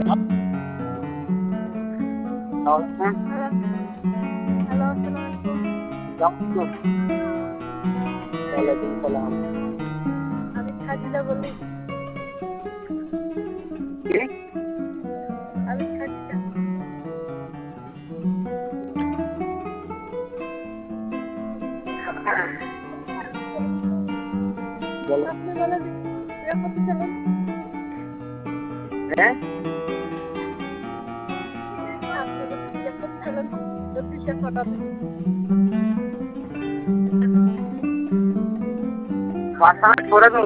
Hello, আসসালামু আলাইকুম। ওয়ালাইকুম সালাম। আমি সাজিদা বলি। কে? আমি সাজিদা। বলো। আপনি বলেন বিয়ে করতে চাইলেন? হ্যাঁ? আপনি বলেন বিয়ে করতে চাইলেন? জ্যোতিষে ফটো দিন। 5 মিনিট পরে তো